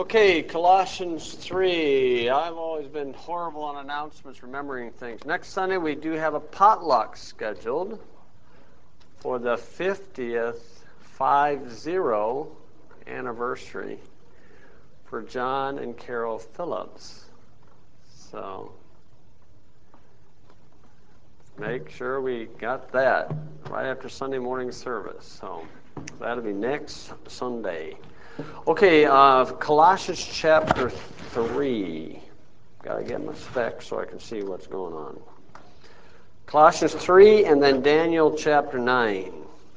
Okay, Colossians 3. I've always been horrible on announcements, remembering things. Next Sunday, we do have a potluck scheduled for the 50th 50 anniversary for John and Carol Phillips. So make sure we got that right after Sunday morning service. So that'll be next Sunday. Okay, Colossians chapter 3. Got to get my specs so I can see what's going on. Colossians 3 and then Daniel chapter 9.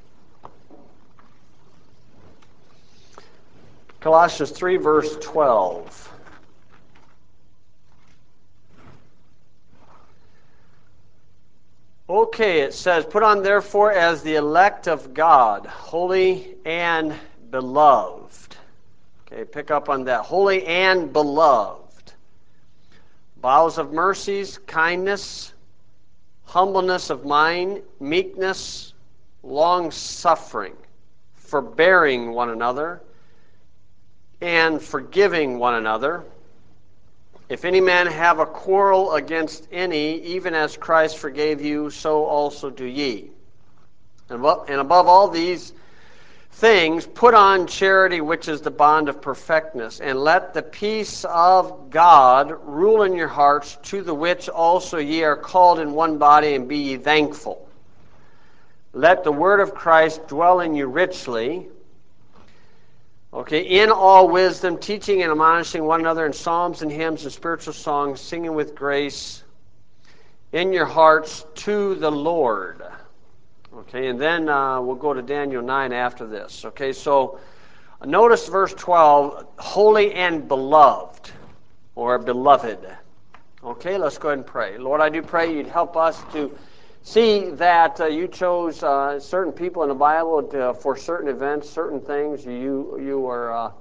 Colossians 3 verse 12. Okay, it says, "Put on therefore as the elect of God, holy and beloved." Okay, pick up on that. Holy and beloved. Bowels of mercies, kindness, humbleness of mind, meekness, long-suffering, forbearing one another, and forgiving one another. If any man have a quarrel against any, even as Christ forgave you, so also do ye. And above all these things, put on charity, which is the bond of perfectness, and let the peace of God rule in your hearts, to the which also ye are called in one body, and be ye thankful. Let the word of Christ dwell in you richly, in all wisdom, teaching and admonishing one another in psalms and hymns and spiritual songs, singing with grace in your hearts to the Lord. Okay, and then we'll go to Daniel 9 after this. Okay, so notice verse 12, holy and beloved, or beloved. Okay, let's go ahead and pray. Lord, I do pray you'd help us to see that you chose certain people in the Bible for certain events, certain things. You were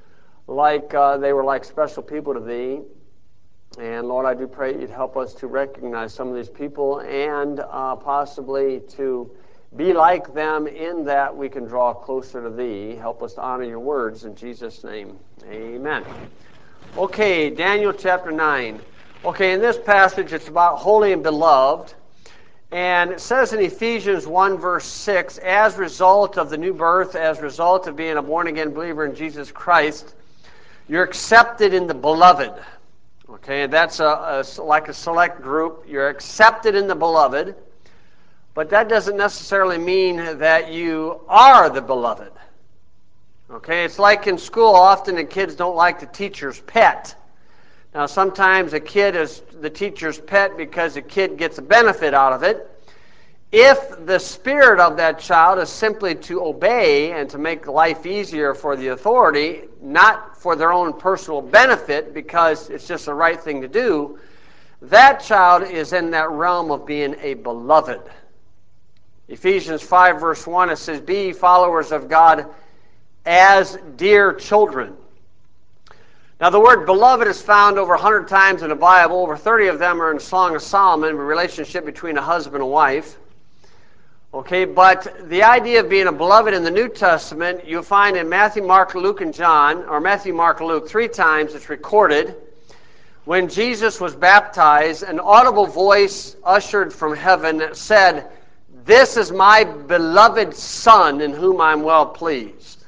they were like special people to thee. And Lord, I do pray you'd help us to recognize some of these people and possibly to be like them in that we can draw closer to thee. Help us to honor your words in Jesus' name. Amen. Okay, Daniel chapter 9. Okay, in this passage it's about holy and beloved. And it says in Ephesians 1 verse 6, as a result of the new birth, as a result of being a born-again believer in Jesus Christ, you're accepted in the beloved. Okay, that's like a select group. You're accepted in the beloved. But that doesn't necessarily mean that you are the beloved. Okay, it's like in school, often the kids don't like the teacher's pet. Now, sometimes a kid is the teacher's pet because the kid gets a benefit out of it. If the spirit of that child is simply to obey and to make life easier for the authority, not for their own personal benefit because it's just the right thing to do, that child is in that realm of being a beloved. Ephesians 5 verse 1, it says, be followers of God as dear children. Now the word beloved is found over 100 times in the Bible. Over 30 of them are in Song of Solomon, a relationship between a husband and wife. Okay, but the idea of being a beloved in the New Testament, you'll find in Matthew, Mark, Luke, and John, or Matthew, Mark, Luke, 3 times it's recorded. When Jesus was baptized, an audible voice ushered from heaven that said, this is my beloved Son in whom I'm well pleased.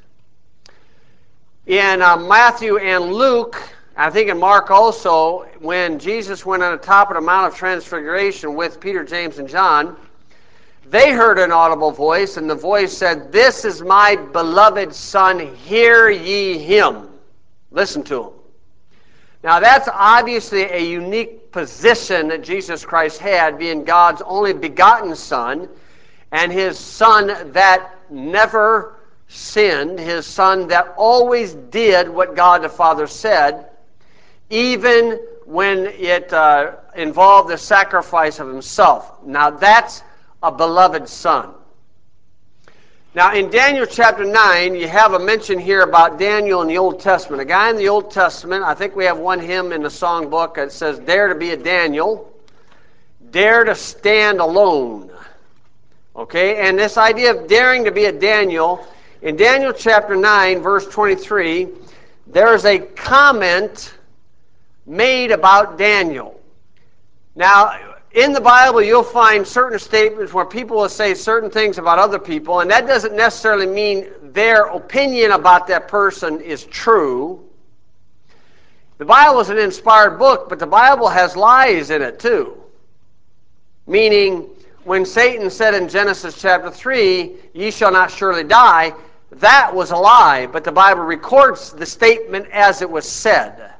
In Matthew and Luke, I think in Mark also, when Jesus went on the top of the Mount of Transfiguration with Peter, James, and John, they heard an audible voice, and the voice said, this is my beloved Son, hear ye him. Listen to him. Now that's obviously a unique position that Jesus Christ had, being God's only begotten Son, and his Son that never sinned, his Son that always did what God the Father said, even when it involved the sacrifice of himself. Now that's a beloved Son. Now in Daniel chapter 9, you have a mention here about Daniel in the Old Testament. A guy in the Old Testament, I think we have one hymn in the song book that says, dare to be a Daniel, dare to stand alone. Okay, and this idea of daring to be a Daniel, in Daniel chapter 9, verse 23, there's a comment made about Daniel. Now, in the Bible, you'll find certain statements where people will say certain things about other people, and that doesn't necessarily mean their opinion about that person is true. The Bible is an inspired book, but the Bible has lies in it too. Meaning, when Satan said in Genesis chapter 3, "Ye shall not surely die," that was a lie, but the Bible records the statement as it was said.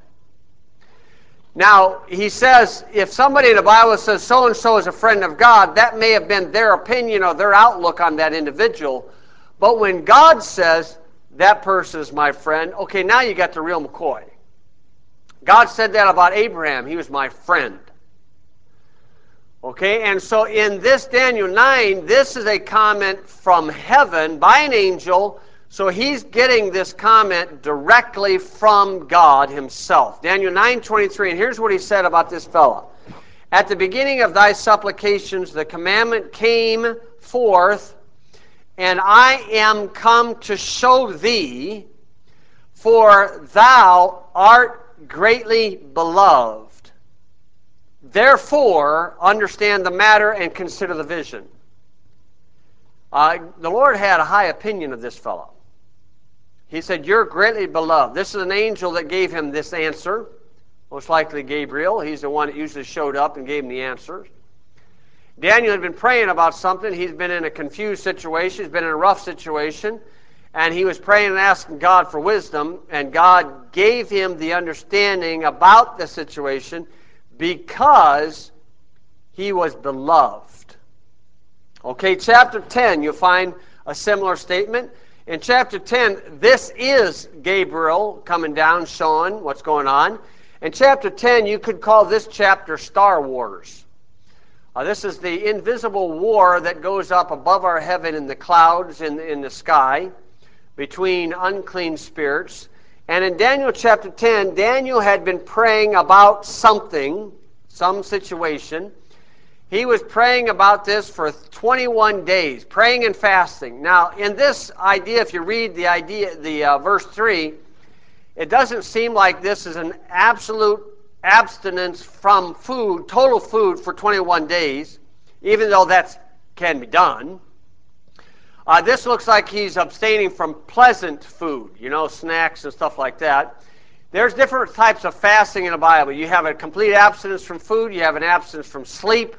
Now, he says, if somebody in the Bible says so-and-so is a friend of God, that may have been their opinion or their outlook on that individual. But when God says, that person is my friend, okay, now you got the real McCoy. God said that about Abraham. He was my friend. Okay, and so in this Daniel 9, this is a comment from heaven by an angel. So he's getting this comment directly from God himself. Daniel 9:23, and here's what he said about this fellow. At the beginning of thy supplications, the commandment came forth, and I am come to show thee, for thou art greatly beloved. Therefore, understand the matter and consider the vision. The Lord had a high opinion of this fellow. He said, you're greatly beloved. This is an angel that gave him this answer. Most likely Gabriel. He's the one that usually showed up and gave him the answers. Daniel had been praying about something. He's been in a confused situation. He's been in a rough situation. And he was praying and asking God for wisdom. And God gave him the understanding about the situation because he was beloved. Okay, chapter 10, you'll find a similar statement. In chapter 10, this is Gabriel coming down, showing what's going on. In chapter 10, you could call this chapter Star Wars. This is the invisible war that goes up above our heaven in the clouds, in the sky, between unclean spirits. And in Daniel chapter 10, Daniel had been praying about something, some situation. He was praying about this for 21 days, praying and fasting. Now, in this idea, if you read the verse 3, it doesn't seem like this is an absolute abstinence from food, total food for 21 days, even though that can be done. This looks like he's abstaining from pleasant food, snacks and stuff like that. There's different types of fasting in the Bible. You have a complete abstinence from food. You have an abstinence from sleep.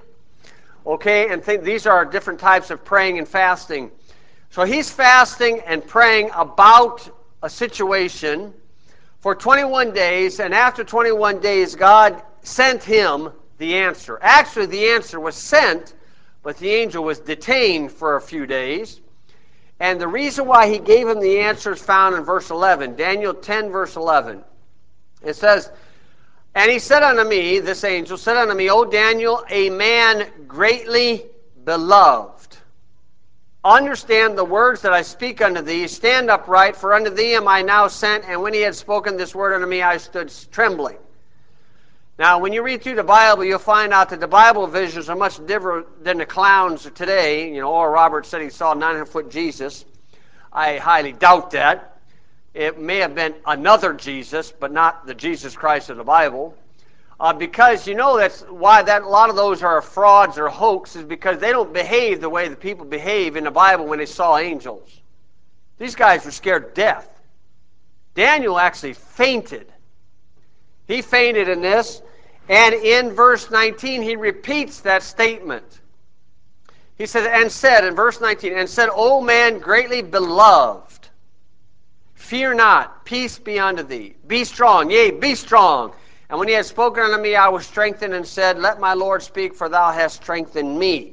Okay, and these are different types of praying and fasting. So he's fasting and praying about a situation for 21 days, and after 21 days, God sent him the answer. Actually, the answer was sent, but the angel was detained for a few days. And the reason why he gave him the answer is found in verse 11, Daniel 10, verse 11. It says, and he said unto me, this angel said unto me, O Daniel, a man greatly beloved. Understand the words that I speak unto thee. Stand upright, for unto thee am I now sent. And when he had spoken this word unto me, I stood trembling. Now, when you read through the Bible, you'll find out that the Bible visions are much different than the clowns of today. Oral Roberts said he saw a 900-foot Jesus. I highly doubt that. It may have been another Jesus, but not the Jesus Christ of the Bible. Because that's why a lot of those are frauds or hoaxes, because they don't behave the way the people behave in the Bible when they saw angels. These guys were scared to death. Daniel actually fainted. He fainted in this, and in verse 19 he repeats that statement. He said in verse 19, and said, O man greatly beloved, fear not, peace be unto thee. Be strong, yea, be strong. And when he had spoken unto me, I was strengthened, and said, let my Lord speak, for thou hast strengthened me.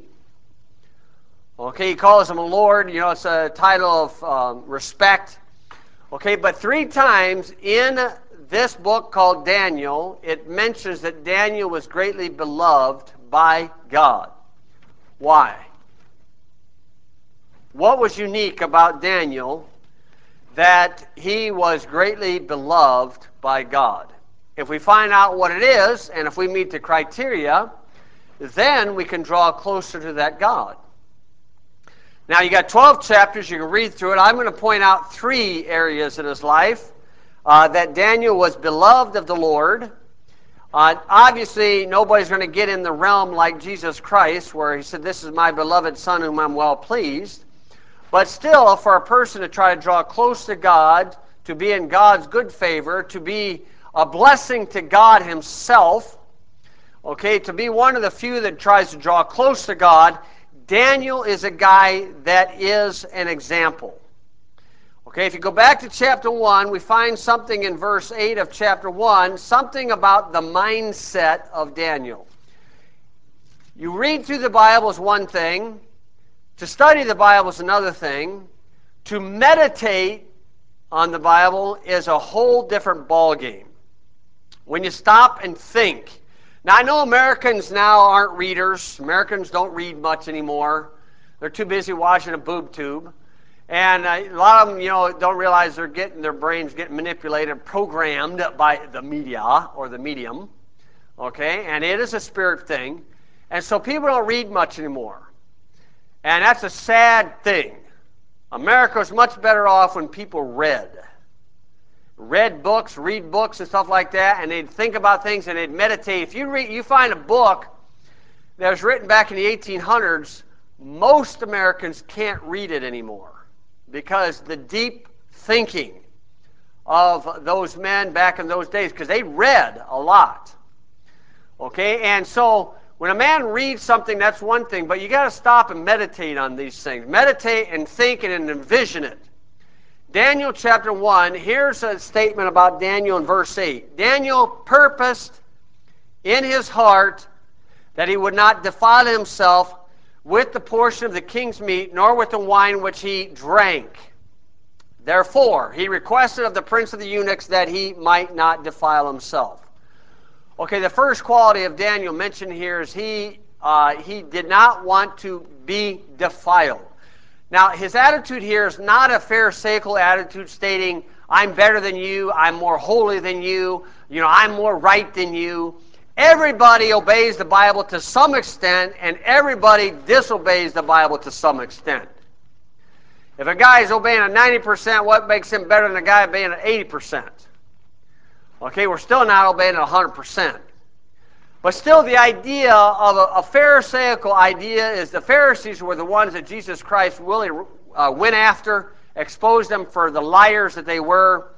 Okay, he calls him a Lord. It's a title of respect. Okay, but 3 times in this book called Daniel, it mentions that Daniel was greatly beloved by God. Why? What was unique about Daniel that he was greatly beloved by God? If we find out what it is, and if we meet the criteria, then we can draw closer to that God. Now, you got 12 chapters. You can read through it. I'm going to point out 3 areas in his life. that Daniel was beloved of the Lord. Obviously, nobody's going to get in the realm like Jesus Christ, where he said, "This is my beloved Son whom I'm well pleased." But still, for a person to try to draw close to God, to be in God's good favor, to be a blessing to God himself, okay, to be one of the few that tries to draw close to God, Daniel is a guy that is an example. Okay, if you go back to chapter 1, we find something in verse 8 of chapter 1, something about the mindset of Daniel. You read through the Bible is one thing. To study the Bible is another thing. To meditate on the Bible is a whole different ballgame. When you stop and think. Now, I know Americans now aren't readers. Americans don't read much anymore. They're too busy watching a boob tube. And a lot of them, don't realize they're getting their brains getting manipulated, programmed by the media or the medium. Okay? And it is a spirit thing. And so people don't read much anymore. And that's a sad thing. America was much better off when people read. Read books, read books and stuff like that, and they'd think about things and they'd meditate. If you find a book that was written back in the 1800s, most Americans can't read it anymore because the deep thinking of those men back in those days, because they read a lot. Okay, and so when a man reads something, that's one thing, but you got to stop and meditate on these things. Meditate and think and envision it. Daniel chapter 1, here's a statement about Daniel in verse 8. Daniel purposed in his heart that he would not defile himself with the portion of the king's meat, nor with the wine which he drank. Therefore, he requested of the prince of the eunuchs that he might not defile himself. Okay, the first quality of Daniel mentioned here is he did not want to be defiled. Now, his attitude here is not a pharisaical attitude stating, I'm better than you, I'm more holy than you, I'm more right than you. Everybody obeys the Bible to some extent, and everybody disobeys the Bible to some extent. If a guy is obeying at 90%, what makes him better than a guy obeying at 80%? Okay, we're still not obeying at 100%. But still, the idea of a pharisaical idea is the Pharisees were the ones that Jesus Christ really went after, exposed them for the liars that they were.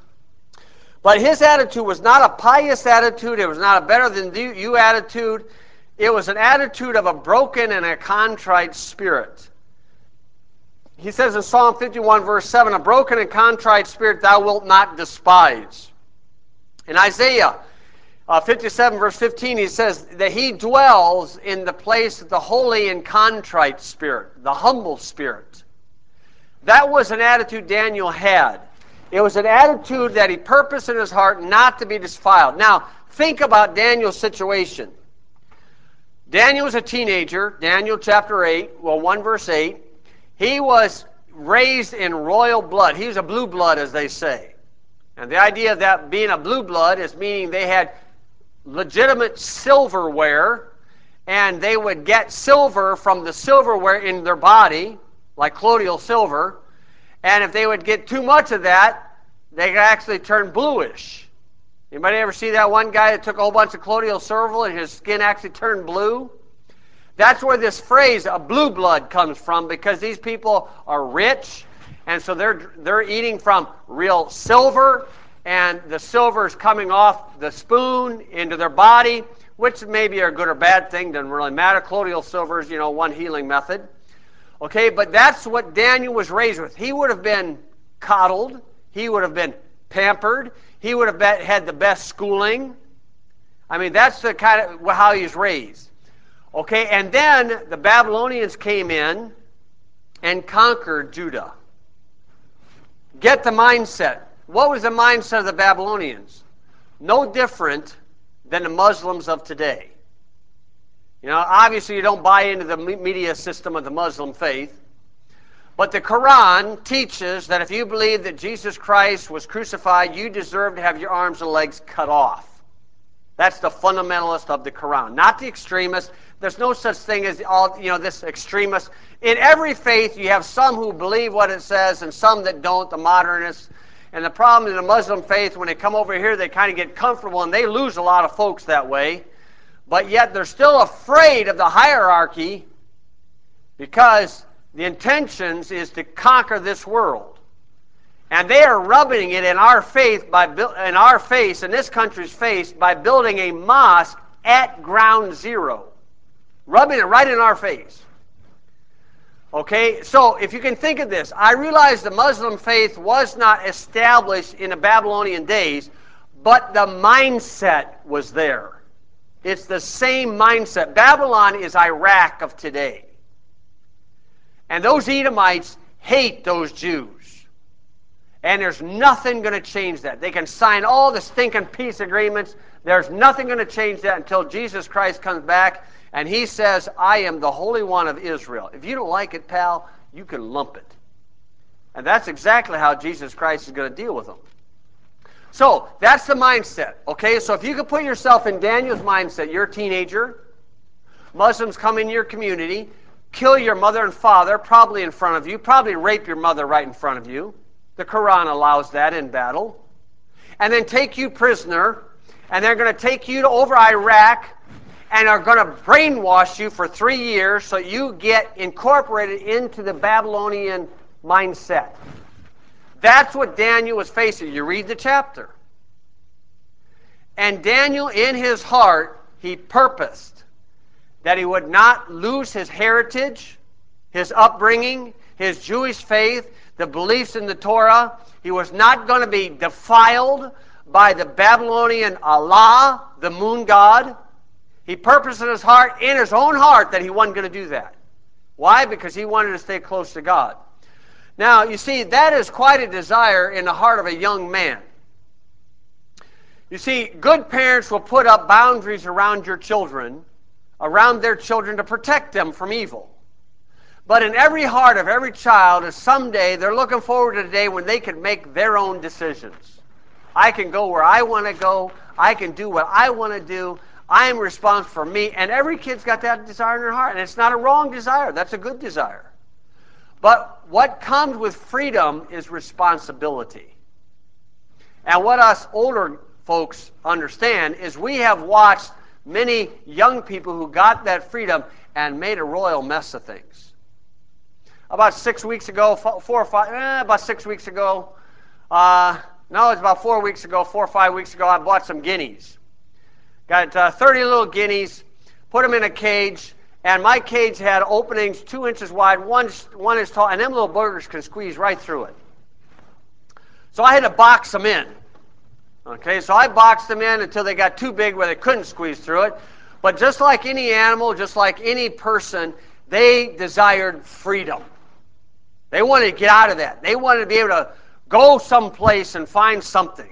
But his attitude was not a pious attitude. It was not a better than you attitude. It was an attitude of a broken and a contrite spirit. He says in Psalm 51, verse 7, a broken and contrite spirit thou wilt not despise. In Isaiah 57, verse 15, he says that he dwells in the place of the holy and contrite spirit, the humble spirit. That was an attitude Daniel had. It was an attitude that he purposed in his heart not to be defiled. Now, think about Daniel's situation. Daniel was a teenager, Daniel chapter 8, 1 verse 8. He was raised in royal blood. He was a blue blood, as they say. And the idea of that being a blue blood is meaning they had legitimate silverware, and they would get silver from the silverware in their body, like colloidal silver, and if they would get too much of that, they could actually turn bluish. Anybody ever see that one guy that took a whole bunch of colloidal silver and his skin actually turned blue? That's where this phrase, a blue blood, comes from, because these people are rich, and so they're eating from real silver, and the silver is coming off the spoon into their body, which may be a good or bad thing, doesn't really matter. Colloidal silver is, one healing method. Okay, but that's what Daniel was raised with. He would have been coddled. He would have been pampered. He would have had the best schooling. I mean, that's the kind of how he was raised. Okay, and then the Babylonians came in and conquered Judah. Get the mindset. What was the mindset of the Babylonians? No different than the Muslims of today. Obviously you don't buy into the media system of the Muslim faith, but the Quran teaches that if you believe that Jesus Christ was crucified, you deserve to have your arms and legs cut off. That's the fundamentalist of the Quran, not the extremist. There's no such thing as this extremist. In every faith, you have some who believe what it says and some that don't, the modernists. And the problem in the Muslim faith, when they come over here, they kind of get comfortable, and they lose a lot of folks that way. But yet they're still afraid of the hierarchy because the intentions is to conquer this world. And they are rubbing it in our faith in our face, in this country's face, by building a mosque at ground zero. Rubbing it right in our face. Okay, so if you can think of this, I realize the Muslim faith was not established in the Babylonian days, but the mindset was there. It's the same mindset. Babylon is Iraq of today. And those Edomites hate those Jews. And there's nothing going to change that. They can sign all the stinking peace agreements. There's nothing going to change that until Jesus Christ comes back and he says, I am the Holy One of Israel. If you don't like it, pal, you can lump it. And that's exactly how Jesus Christ is going to deal with them. So that's the mindset. Okay, so if you could put yourself in Daniel's mindset, you're a teenager, Muslims come in your community, kill your mother and father, probably in front of you, probably rape your mother right in front of you. The Quran allows that in battle. And then take you prisoner, and they're going to take you to over Iraq, and are going to brainwash you for 3 years so you get incorporated into the Babylonian mindset. That's what Daniel was facing. You read the chapter. And Daniel, in his heart, he purposed that he would not lose his heritage, his upbringing, his Jewish faith, the beliefs in the Torah. He was not going to be defiled by the Babylonian Allah, the moon god. He purposed in his heart, in his own heart, that he wasn't going to do that. Why? Because he wanted to stay close to God. Now, you see, that is quite a desire in the heart of a young man. You see, good parents will put up boundaries around your children, around their children, to protect them from evil. But in every heart of every child is someday they're looking forward to the day when they can make their own decisions. I can go where I want to go. I can do what I want to do. I am responsible for me. And every kid's got that desire in their heart. And it's not a wrong desire. That's a good desire. But what comes with freedom is responsibility. And what us older folks understand is we have watched many young people who got that freedom and made a royal mess of things. About 6 weeks ago, 4 or 5, about 6 weeks ago, no, it's about 4 weeks ago, 4 or 5 weeks ago, I bought some guineas. Got 30 little guineas, put them in a cage, and my cage had openings 2 inches wide, one inch tall, and them little burgers can squeeze right through it. So I had to box them in. Okay, so I boxed them in until they got too big where they couldn't squeeze through it. But just like any animal, just like any person, they desired freedom. They wanted to get out of that. They wanted to be able to go someplace and find something.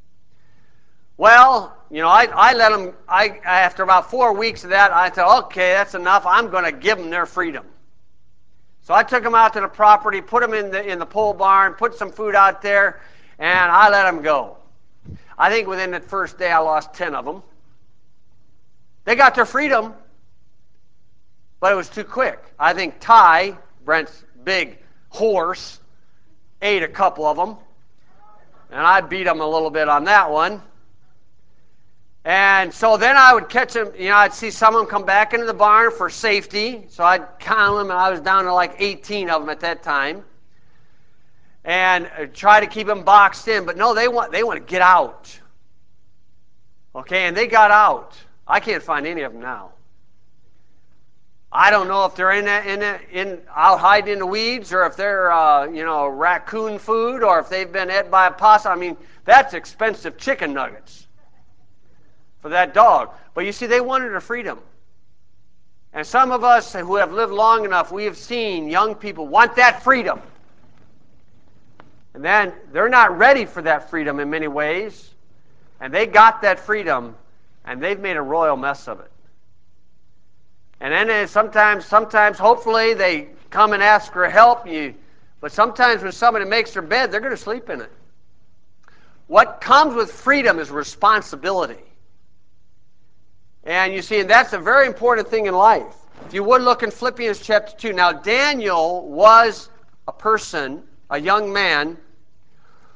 Well, you know, I let them, after about 4 weeks of that, I thought, okay, that's enough. I'm going to give them their freedom. So I took them out to the property, put them in the pole barn, put some food out there, and I let them go. I think within the first day I lost 10 of them. They got their freedom, but it was too quick. I think Ty, Brent's big horse, ate a couple of them, and I beat him a little bit on that one. And so then I would catch them, you know, I'd see some of them come back into the barn for safety. So I'd count them, and I was down to like 18 of them at that time. And try to keep them boxed in. But no, they want to get out. Okay, and they got out. I can't find any of them now. I don't know if they're out hiding in the weeds, or if they're, raccoon food, or if they've been ate by a possum. I mean, that's expensive chicken nuggets for that dog. But you see, they wanted their freedom. And some of us who have lived long enough, we have seen young people want that freedom. And then they're not ready for that freedom in many ways. And they got that freedom, and they've made a royal mess of it. And then sometimes, hopefully, they come and ask for help. But sometimes when somebody makes their bed, they're going to sleep in it. What comes with freedom is responsibility. And you see, and that's a very important thing in life. If you would look in Philippians chapter 2. Now, Daniel was a person, a young man,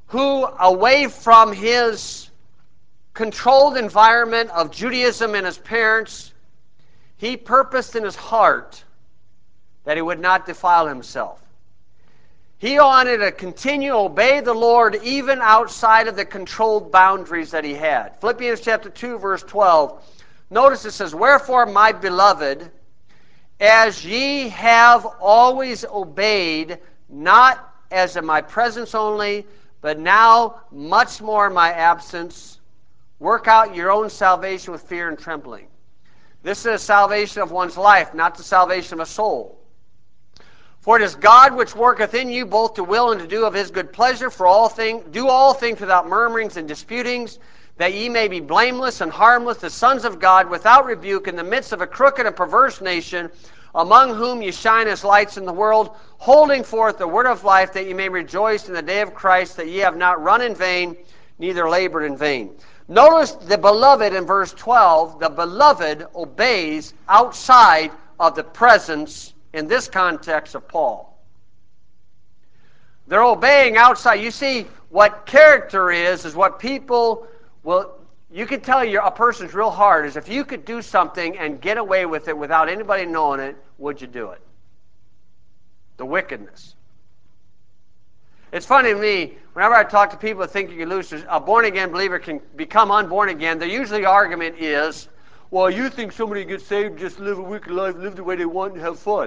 who, away from his controlled environment of Judaism and his parents, he purposed in his heart that he would not defile himself. He wanted to continue to obey the Lord even outside of the controlled boundaries that he had. Philippians chapter 2, verse 12. Notice it says, "Wherefore, my beloved, as ye have always obeyed, not as in my presence only, but now much more in my absence, work out your own salvation with fear and trembling." This is the salvation of one's life, not the salvation of a soul. "For it is God which worketh in you both to will and to do of his good pleasure, for do all things without murmurings and disputings, that ye may be blameless and harmless, the sons of God, without rebuke, in the midst of a crooked and perverse nation, among whom ye shine as lights in the world, holding forth the word of life, that ye may rejoice in the day of Christ, that ye have not run in vain, neither labored in vain." Notice the beloved in verse 12. The beloved obeys outside of the presence, in this context, of Paul. They're obeying outside. You see, what character is what people will... You can tell a person's real hard is if you could do something and get away with it without anybody knowing it, would you do it? The wickedness. It's funny to me, whenever I talk to people that think you can lose, a born-again believer can become unborn again, their usually argument is, well, you think somebody gets saved, just live a wicked life, live the way they want, and have fun.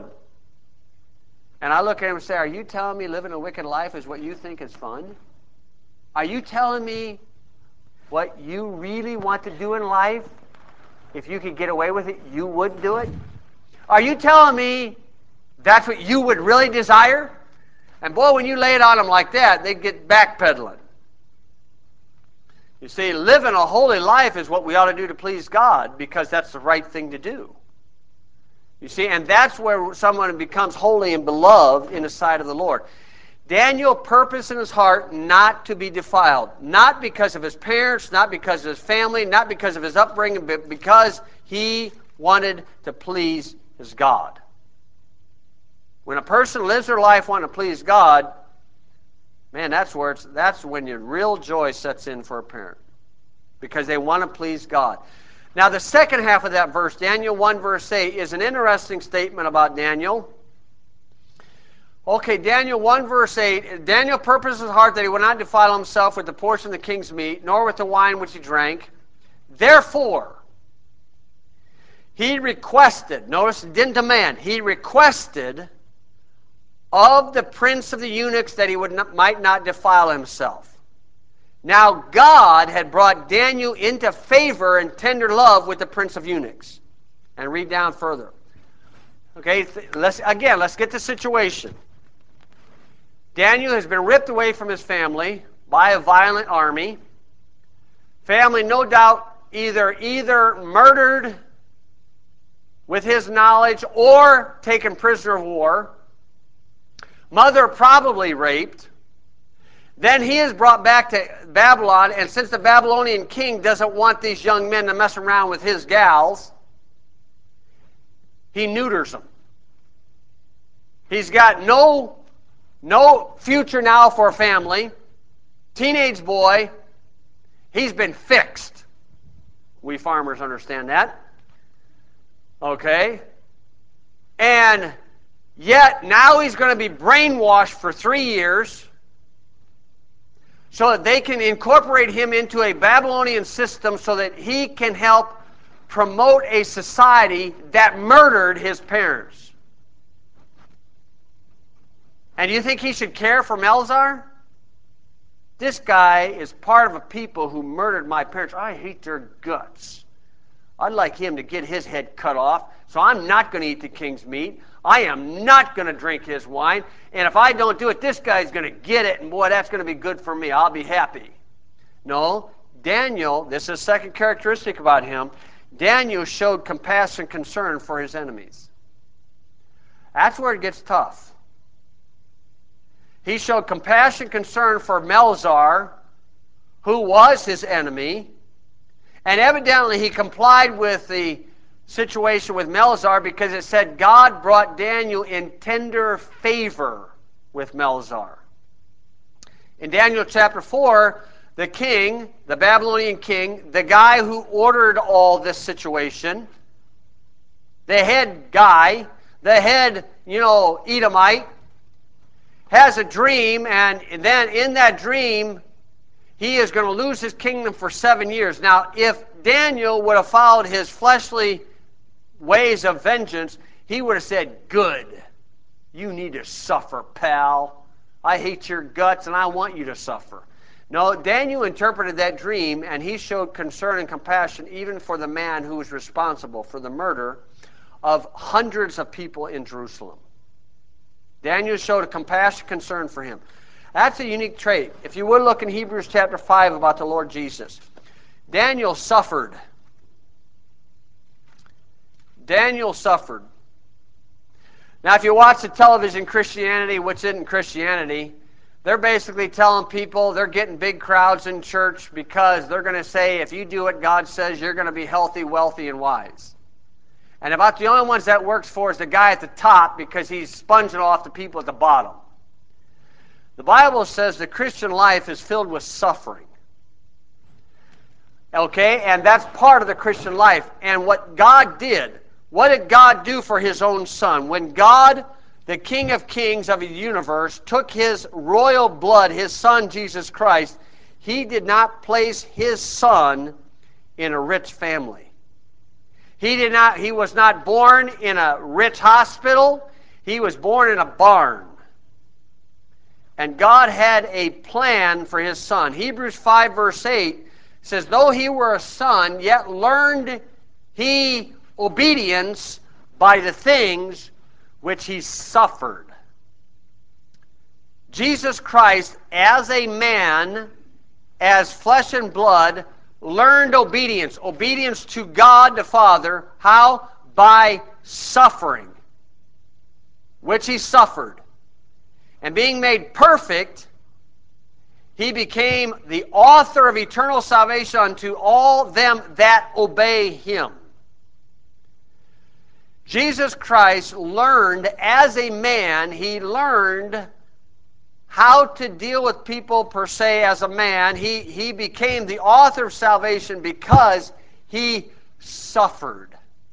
And I look at him and say, are you telling me living a wicked life is what you think is fun? Are you telling me what you really want to do in life, if you could get away with it, you would do it? Are you telling me that's what you would really desire? And boy, when you lay it on them like that, they get backpedaling. You see, living a holy life is what we ought to do to please God, because that's the right thing to do. You see, and that's where someone becomes holy and beloved in the sight of the Lord. Daniel purposed in his heart not to be defiled, not because of his parents, not because of his family, not because of his upbringing, but because he wanted to please his God. When a person lives their life wanting to please God, man, that's when your real joy sets in for a parent, because they want to please God. Now, the second half of that verse, Daniel 1, verse 8, is an interesting statement about Daniel. Okay, Daniel 1, verse 8, Daniel purposed in his heart that he would not defile himself with the portion of the king's meat, nor with the wine which he drank. Therefore, he requested, notice he didn't demand, he requested of the prince of the eunuchs that he might not defile himself. Now God had brought Daniel into favor and tender love with the prince of eunuchs. And read down further. Okay, let's get the situation. Daniel has been ripped away from his family by a violent army. Family, no doubt, either murdered with his knowledge or taken prisoner of war. Mother probably raped. Then he is brought back to Babylon, and since the Babylonian king doesn't want these young men to mess around with his gals, he neuters them. He's got no future now for a family. Teenage boy, he's been fixed. We farmers understand that. Okay? And yet, now he's going to be brainwashed for 3 years so that they can incorporate him into a Babylonian system so that he can help promote a society that murdered his parents. And you think he should care for Melzar? This guy is part of a people who murdered my parents. I hate their guts. I'd like him to get his head cut off, so I'm not going to eat the king's meat. I am not going to drink his wine. And if I don't do it, this guy's going to get it, and boy, that's going to be good for me. I'll be happy. No, Daniel, this is a second characteristic about him. Daniel showed compassion and concern for his enemies. That's where it gets tough. He showed compassion and concern for Melzar, who was his enemy, and evidently he complied with the situation with Melzar because it said God brought Daniel in tender favor with Melzar. In Daniel chapter 4, the king, the Babylonian king, the guy who ordered all this situation, the head guy, the head, Edomite, has a dream, and then in that dream, he is going to lose his kingdom for 7 years. Now, if Daniel would have followed his fleshly ways of vengeance, he would have said, good, you need to suffer, pal. I hate your guts, and I want you to suffer. No, Daniel interpreted that dream, and he showed concern and compassion even for the man who was responsible for the murder of hundreds of people in Jerusalem. Daniel showed a compassion, concern for him. That's a unique trait. If you would look in Hebrews chapter 5 about the Lord Jesus. Daniel suffered. Daniel suffered. Now, if you watch the television Christianity, which isn't Christianity, they're basically telling people they're getting big crowds in church because they're going to say, if you do what God says, you're going to be healthy, wealthy, and wise. And about the only ones that works for is the guy at the top because he's sponging off the people at the bottom. The Bible says the Christian life is filled with suffering. Okay? And that's part of the Christian life. And what God did, what did God do for his own son? When God, the King of Kings of the universe, took his royal blood, his son Jesus Christ, he did not place his son in a rich family. He was not born in a rich hospital. He was born in a barn. And God had a plan for his son. Hebrews 5 verse 8 says, though he were a son, yet learned he obedience by the things which he suffered. Jesus Christ, as a man, as flesh and blood, learned obedience. Obedience to God the Father. How? By suffering, which he suffered. And being made perfect, he became the author of eternal salvation unto all them that obey him. Jesus Christ learned as a man, he learned how to deal with people per se as a man. He became the author of salvation because he suffered.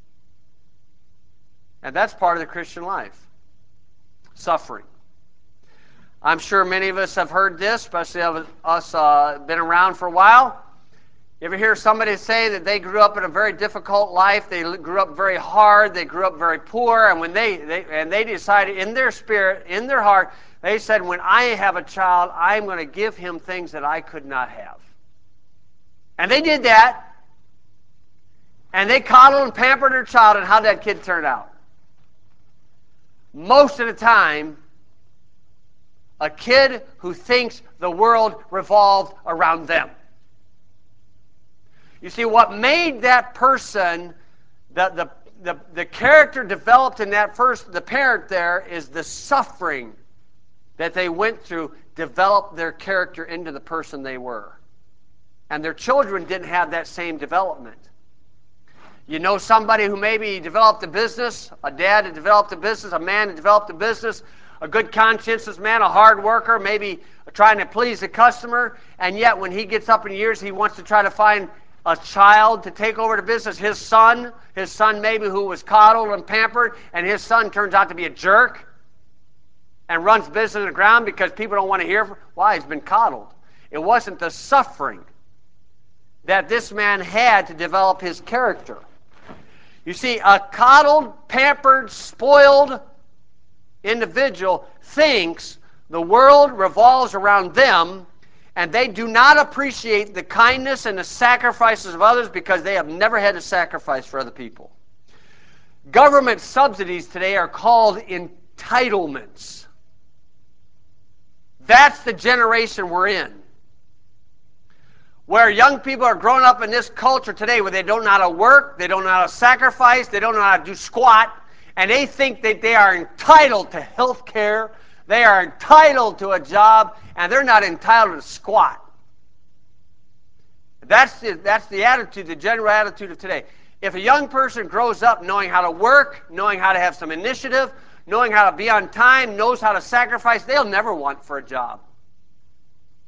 And that's part of the Christian life. Suffering. I'm sure many of us have heard this, especially of us been around for a while. You ever hear somebody say that they grew up in a very difficult life, they grew up very hard, they grew up very poor, and when they decided in their spirit, in their heart, they said, when I have a child, I'm going to give him things that I could not have. And they did that, and they coddled and pampered their child, and how did that kid turn out? Most of the time, a kid who thinks the world revolved around them. You see, what made that person, the character developed in that first, the parent there, is the suffering that they went through developed their character into the person they were. And their children didn't have that same development. You know somebody who maybe developed a business, a dad that developed a business, a man that developed a business, a good conscientious man, a hard worker, maybe trying to please the customer, and yet when he gets up in years, he wants to try to find a child to take over the business, his son maybe who was coddled and pampered, and his son turns out to be a jerk and runs business to the ground because people don't want to hear why he's been coddled. It wasn't the suffering that this man had to develop his character. You see, a coddled, pampered, spoiled individual thinks the world revolves around them, and they do not appreciate the kindness and the sacrifices of others because they have never had to sacrifice for other people. Government subsidies today are called entitlements. That's the generation we're in. Where young people are growing up in this culture today where they don't know how to work, they don't know how to sacrifice, they don't know how to do squat, and they think that they are entitled to health care, they are entitled to a job, and they're not entitled to squat. That's the attitude, the general attitude of today. If a young person grows up knowing how to work, knowing how to have some initiative, knowing how to be on time, knows how to sacrifice, they'll never want for a job.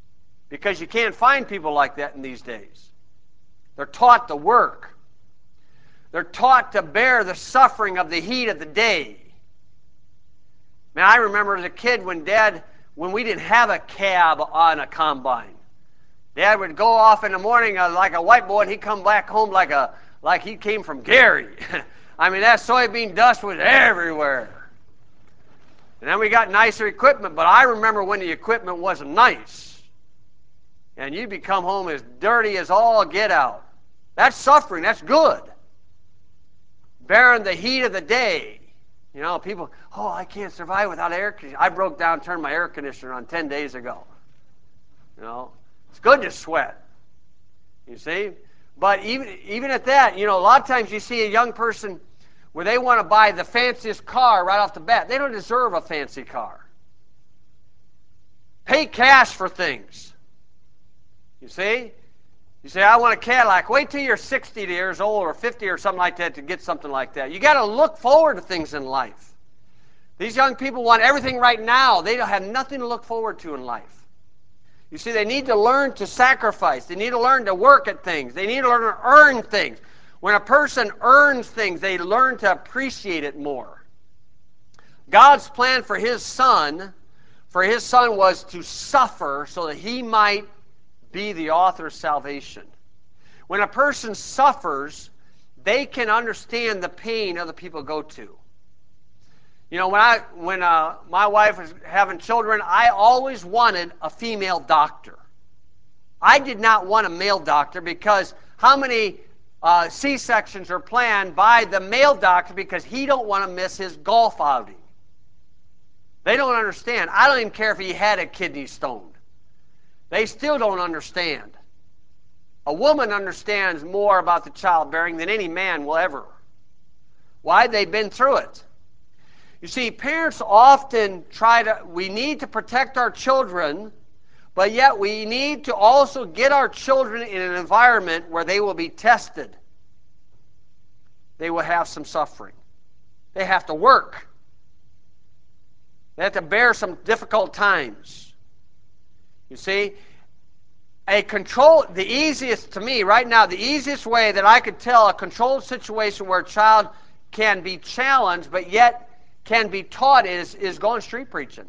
because you can't find people like that in these days. They're taught to work. They're taught to bear the suffering of the heat of the day. Man, I remember as a kid when we didn't have a cab on a combine. Dad would go off in the morning like a white boy, and he'd come back home like he came from Gary. I mean, that soybean dust was everywhere. And then we got nicer equipment, but I remember when the equipment wasn't nice. And you'd be come home as dirty as all get out. That's suffering. That's good. Bearing the heat of the day. You know, people, oh, I can't survive without air conditioning. I broke down and turned my air conditioner on 10 days ago. You know, it's good to sweat. You see? But even at that, you know, a lot of times you see a young person where they want to buy the fanciest car right off the bat. They don't deserve a fancy car. Pay cash for things. You see? You say, I want a Cadillac. Wait till you're 60 years old or 50 or something like that to get something like that. You got to look forward to things in life. These young people want everything right now. They don't have nothing to look forward to in life. You see, they need to learn to sacrifice. They need to learn to work at things. They need to learn to earn things. When a person earns things, they learn to appreciate it more. God's plan for his son was to suffer so that he might be the author of salvation. When a person suffers, they can understand the pain other people go to. You know, when my wife was having children, I always wanted a female doctor. I did not want a male doctor because how many C-sections are planned by the male doctor because he don't want to miss his golf outing. They don't understand. I don't even care if he had a kidney stone. They still don't understand. A woman understands more about the childbearing than any man will ever. Why? They've been through it. You see, parents often we need to protect our children, but yet we need to also get our children in an environment where they will be tested. They will have some suffering. They have to work. They have to bear some difficult times. You see, the easiest to me right now, the easiest way that I could tell a controlled situation where a child can be challenged but yet can be taught is going street preaching.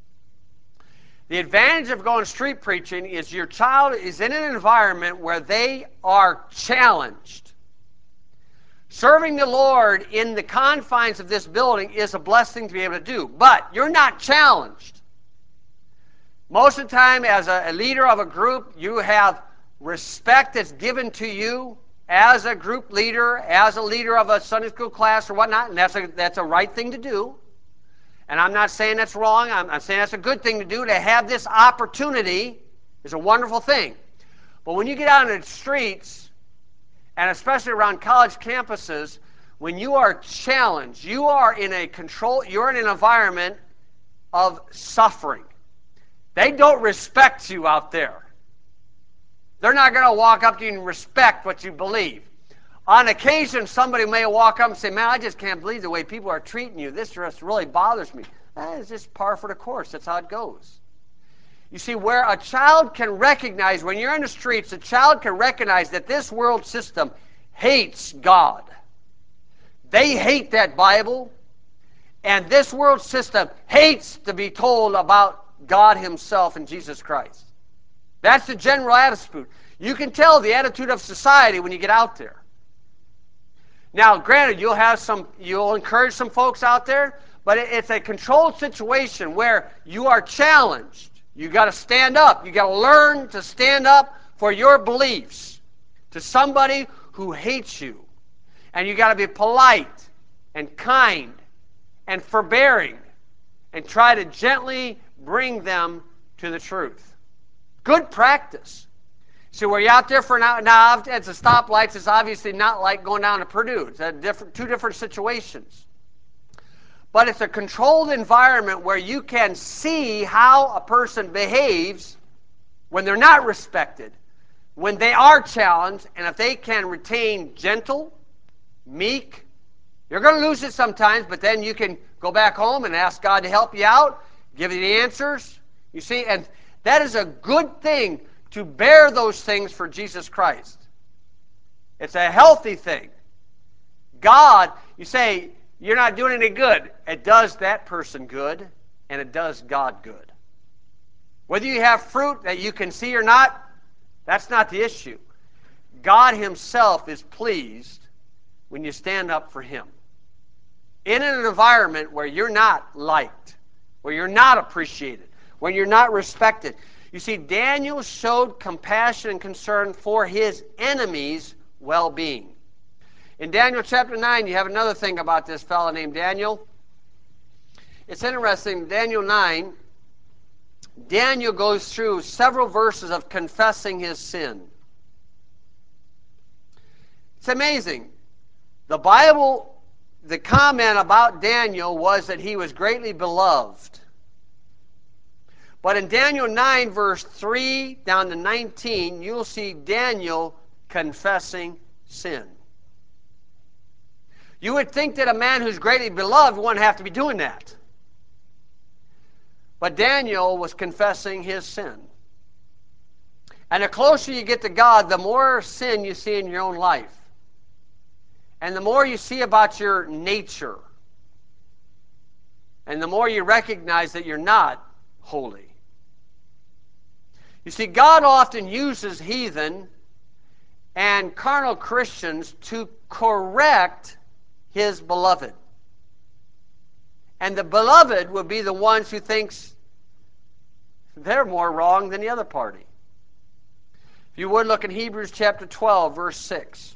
The advantage of going street preaching is your child is in an environment where they are challenged. Serving the Lord in the confines of this building is a blessing to be able to do, but you're not challenged. Most of the time, as a leader of a group, you have respect that's given to you as a group leader, as a leader of a Sunday school class or whatnot, and that's a right thing to do. And I'm not saying that's wrong. I'm saying that's a good thing to do. To have this opportunity is a wonderful thing. But when you get out in the streets, and especially around college campuses, when you are challenged, you're in an environment of suffering. They don't respect you out there. They're not going to walk up to you and respect what you believe. On occasion, somebody may walk up and say, man, I just can't believe the way people are treating you. This just really bothers me. That is just par for the course. That's how it goes. You see, where a child can recognize, when you're in the streets, a child can recognize that this world system hates God. They hate that Bible, and this world system hates to be told about God himself and Jesus Christ. That's the general attitude. You can tell the attitude of society when you get out there. Now, granted, you'll encourage some folks out there, but it's a controlled situation where you are challenged. You got to stand up. You got to learn to stand up for your beliefs to somebody who hates you. And you got to be polite and kind and forbearing and try to gently bring them to the truth. Good practice. So where you're out there for now at the stoplights, it's obviously not like going down to Purdue. It's two different situations. But it's a controlled environment where you can see how a person behaves when they're not respected, when they are challenged, and if they can retain gentle, meek. You're going to lose it sometimes, but then you can go back home and ask God to help you out, give you the answers. You see, and That is a good thing to bear those things for Jesus Christ. It's a healthy thing. God, you say, you're not doing any good. It does that person good, and it does God good. Whether you have fruit that you can see or not, that's not the issue. God himself is pleased when you stand up for him. In an environment where you're not liked, where you're not appreciated, when you're not respected. You see, Daniel showed compassion and concern for his enemies' well-being. In Daniel chapter 9, you have another thing about this fellow named Daniel. It's interesting, Daniel 9, Daniel goes through several verses of confessing his sin. It's amazing. The Bible, the comment about Daniel was that he was greatly beloved. But in Daniel 9, verse 3 down to 19, you'll see Daniel confessing sin. You would think that a man who's greatly beloved wouldn't have to be doing that. But Daniel was confessing his sin. And the closer you get to God, the more sin you see in your own life. And the more you see about your nature. And the more you recognize that you're not holy. You see, God often uses heathen and carnal Christians to correct his beloved. And the beloved will be the ones who thinks they're more wrong than the other party. If you would look in Hebrews chapter 12, verse 6.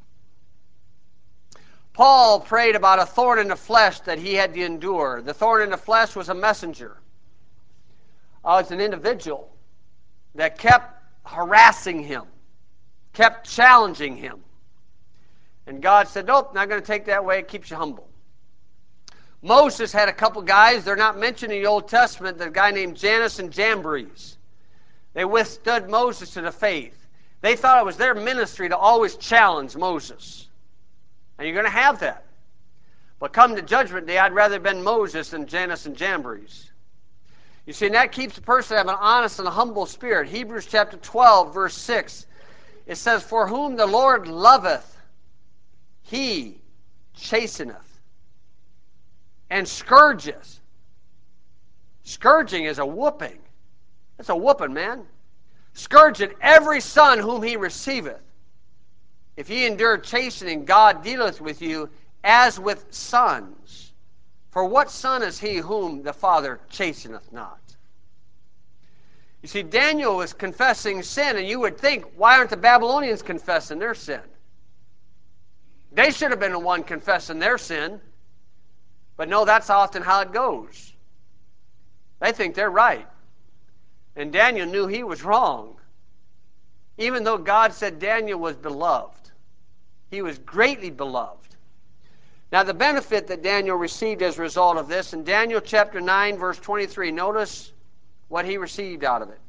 Paul prayed about a thorn in the flesh that he had to endure. The thorn in the flesh was a messenger. It's an individual that kept harassing him, kept challenging him. And God said, nope, not going to take that way. It keeps you humble. Moses had a couple guys. They're not mentioned in the Old Testament. The guy named Jannes and Jambres. They withstood Moses to the faith. They thought it was their ministry to always challenge Moses. And you're going to have that. But come to Judgment Day, I'd rather have been Moses than Jannes and Jambres. You see, and that keeps a person to have an honest and a humble spirit. Hebrews chapter 12, verse 6. It says, for whom the Lord loveth, he chasteneth and scourges. Scourging is a whooping. That's a whooping, man. Scourging every son whom he receiveth. If ye endure chastening, God dealeth with you as with sons. For what son is he whom the Father chasteneth not? You see, Daniel was confessing sin, and you would think, why aren't the Babylonians confessing their sin? They should have been the one confessing their sin. But no, that's often how it goes. They think they're right. And Daniel knew he was wrong. Even though God said Daniel was beloved. He was greatly beloved. Now the benefit that Daniel received as a result of this, in Daniel chapter 9, verse 23, notice what he received out of it.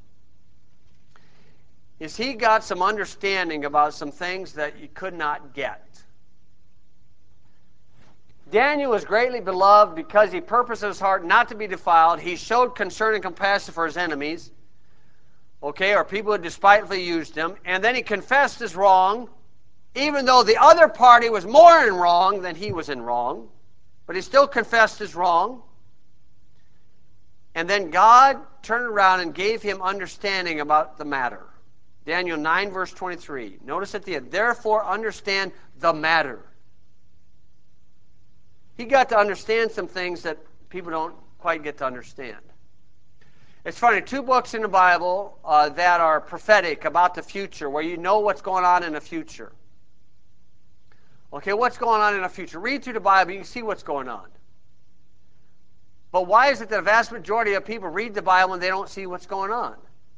Is he got some understanding about some things that you could not get. Daniel was greatly beloved because he purposed in his heart not to be defiled. He showed concern and compassion for his enemies, okay, or people who despitefully used him. And then he confessed his wrong, even though the other party was more in wrong than he was in wrong. But he still confessed his wrong. And then God turned around and gave him understanding about the matter. Daniel 9, verse 23. Notice at the end, therefore understand the matter. He got to understand some things that people don't quite get to understand. It's funny, 2 books in the Bible that are prophetic about the future, where you know what's going on in the future. Okay, what's going on in the future? Read through the Bible, you can see what's going on. But why is it that a vast majority of people read the Bible and they don't see what's going on?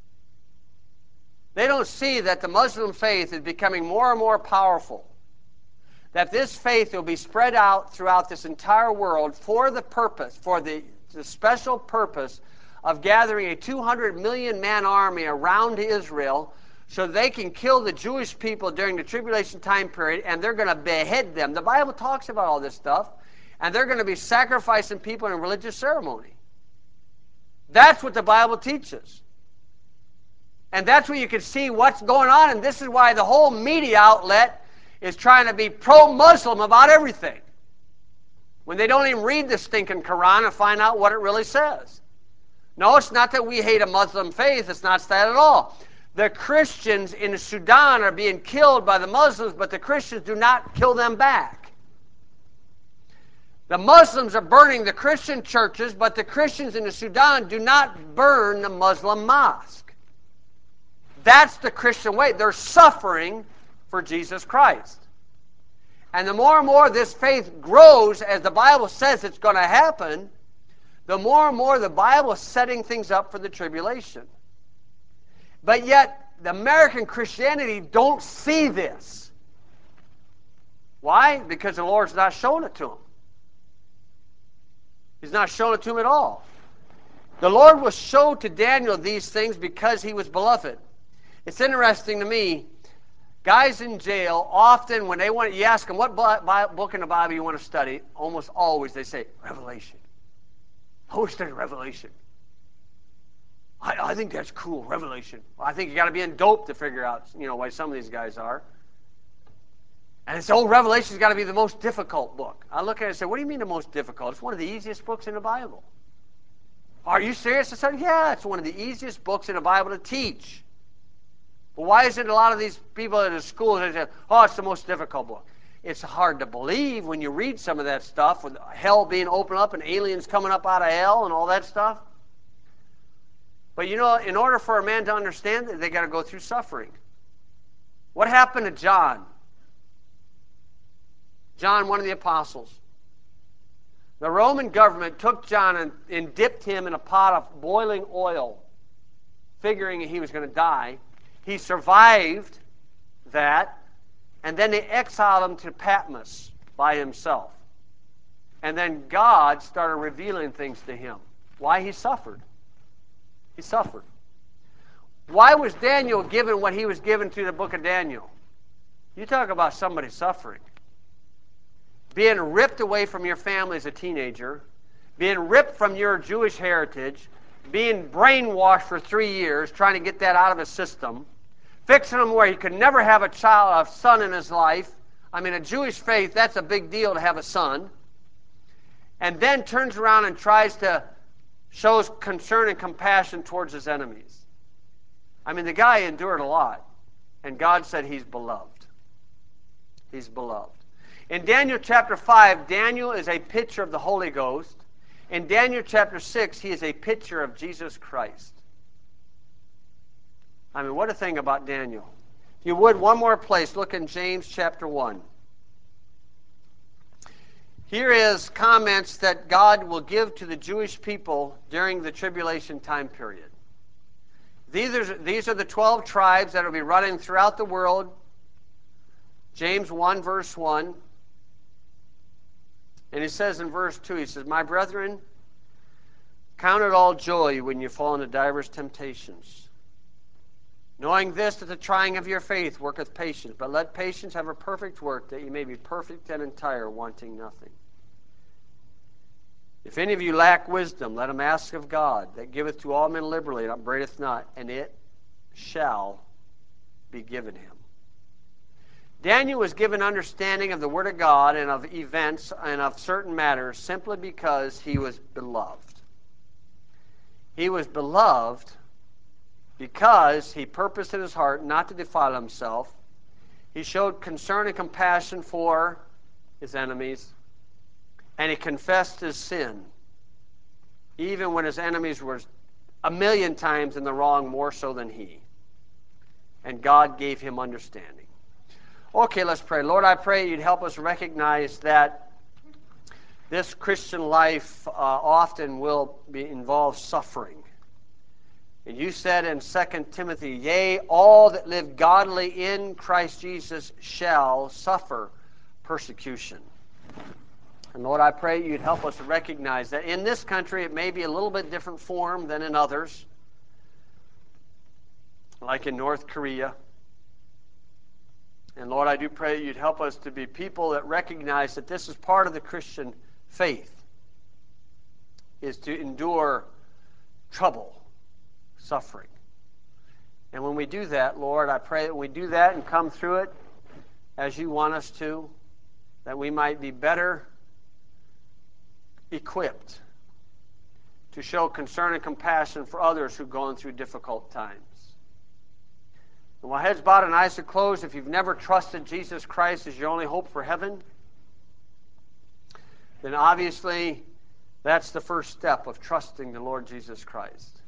They don't see that the Muslim faith is becoming more and more powerful. That this faith will be spread out throughout this entire world for the purpose, for the special purpose of gathering a 200 million man army around Israel so they can kill the Jewish people during the tribulation time period, and they're going to behead them. The Bible talks about all this stuff, and they're going to be sacrificing people in religious ceremony. That's what the Bible teaches. And that's where you can see what's going on, and this is why the whole media outlet is trying to be pro-Muslim about everything, when they don't even read the stinking Quran and find out what it really says. No, it's not that we hate a Muslim faith. It's not that at all. The Christians in Sudan are being killed by the Muslims, but the Christians do not kill them back. The Muslims are burning the Christian churches, but the Christians in the Sudan do not burn the Muslim mosque. That's the Christian way. They're suffering for Jesus Christ. And the more and more this faith grows, as the Bible says it's going to happen, the more and more the Bible is setting things up for the tribulation. But yet, the American Christianity don't see this. Why? Because the Lord's not showing it to them. He's not showing it to them at all. The Lord will show to Daniel these things because he was beloved. It's interesting to me, guys in jail, often when you ask them, what book in the Bible you want to study, almost always they say, Revelation. I want to study Revelation. I think that's cool, Revelation. Well, I think you got to be in dope to figure out, why some of these guys are. And it's, Revelation's got to be the most difficult book. I look at it and say, what do you mean the most difficult? It's one of the easiest books in the Bible. Are you serious? I said, yeah, it's one of the easiest books in the Bible to teach. Well, why is it a lot of these people in the schools, they say, it's the most difficult book? It's hard to believe when you read some of that stuff, with hell being opened up and aliens coming up out of hell and all that stuff. But in order for a man to understand it, they got to go through suffering. What happened to John? John, one of the apostles. The Roman government took John and dipped him in a pot of boiling oil, figuring he was going to die. He survived that, and then they exiled him to Patmos by himself. And then God started revealing things to him. Why he suffered. He suffered. Why was Daniel given what he was given to the book of Daniel? You talk about somebody suffering. Being ripped away from your family as a teenager, being ripped from your Jewish heritage, being brainwashed for 3 years, trying to get that out of his system, fixing him where he could never have a son in his life. I mean, a Jewish faith, that's a big deal to have a son. And then turns around and tries to shows concern and compassion towards his enemies. I mean, the guy endured a lot, and God said he's beloved. He's beloved. In Daniel chapter 5, Daniel is a picture of the Holy Ghost. In Daniel chapter 6, he is a picture of Jesus Christ. I mean, what a thing about Daniel. If you would, one more place, look in James chapter 1. Here is comments that God will give to the Jewish people during the tribulation time period. These are the 12 tribes that will be running throughout the world. James 1, verse 1. And he says in verse 2, he says, My brethren, count it all joy when you fall into divers temptations, knowing this, that the trying of your faith worketh patience. But let patience have a perfect work, that ye may be perfect and entire, wanting nothing. If any of you lack wisdom, let him ask of God, that giveth to all men liberally, and upbraideth not, and it shall be given him. Daniel was given understanding of the Word of God and of events and of certain matters simply because he was beloved. He was beloved because he purposed in his heart not to defile himself. He showed concern and compassion for his enemies, and he confessed his sin, even when his enemies were 1,000,000 times in the wrong, more so than he. And God gave him understanding. Okay, let's pray. Lord, I pray you'd help us recognize that this Christian life often will involve suffering. And you said in 2 Timothy, yea, all that live godly in Christ Jesus shall suffer persecution. And Lord, I pray you'd help us to recognize that in this country it may be a little bit different form than in others, like in North Korea. And Lord, I do pray you'd help us to be people that recognize that this is part of the Christian faith, is to endure trouble, suffering. And when we do that, Lord, I pray that we do that and come through it as you want us to, that we might be better equipped to show concern and compassion for others who are going through difficult times. And while heads bowed and eyes are closed, if you've never trusted Jesus Christ as your only hope for heaven, then obviously that's the first step of trusting the Lord Jesus Christ.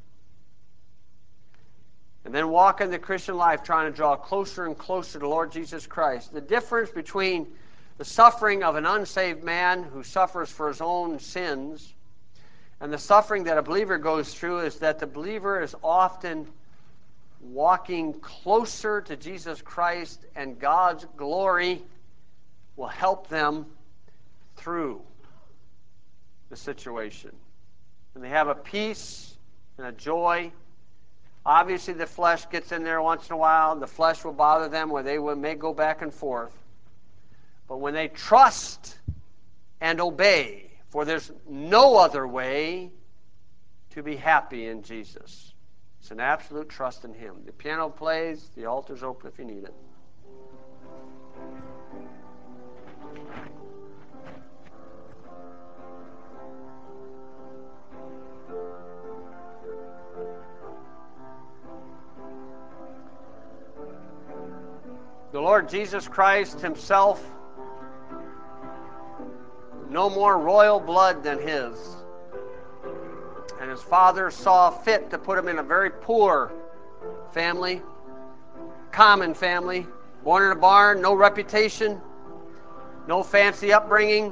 And then walk in the Christian life trying to draw closer and closer to the Lord Jesus Christ. The difference between the suffering of an unsaved man who suffers for his own sins and the suffering that a believer goes through is that the believer is often walking closer to Jesus Christ, and God's glory will help them through the situation. And they have a peace and a joy. Obviously, the flesh gets in there once in a while. The flesh will bother them where they may go back and forth. But when they trust and obey, for there's no other way to be happy in Jesus. It's an absolute trust in Him. The piano plays, the altar's open if you need it. The Lord Jesus Christ Himself, no more royal blood than His. And His Father saw fit to put Him in a very poor family, common family, born in a barn, no reputation, no fancy upbringing.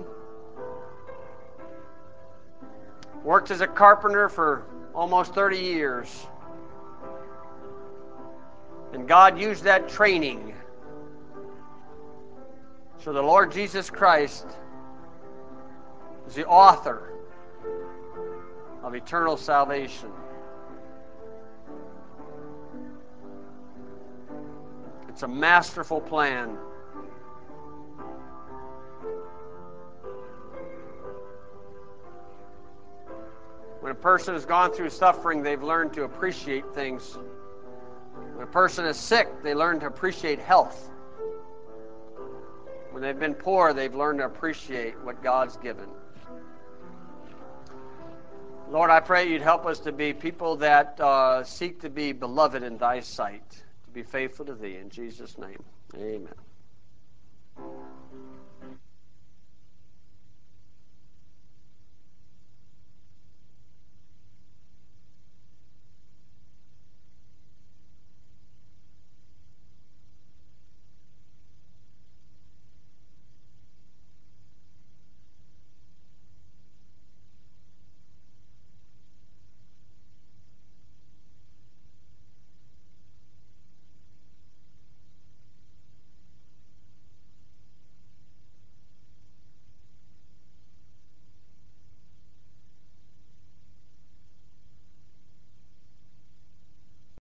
Worked as a carpenter for almost 30 years. And God used that training. So the Lord Jesus Christ is the author of eternal salvation. It's a masterful plan. When a person has gone through suffering, they've learned to appreciate things. When a person is sick, they learn to appreciate health. When they've been poor, they've learned to appreciate what God's given. Lord, I pray you'd help us to be people that seek to be beloved in thy sight, to be faithful to thee. In Jesus' name, amen.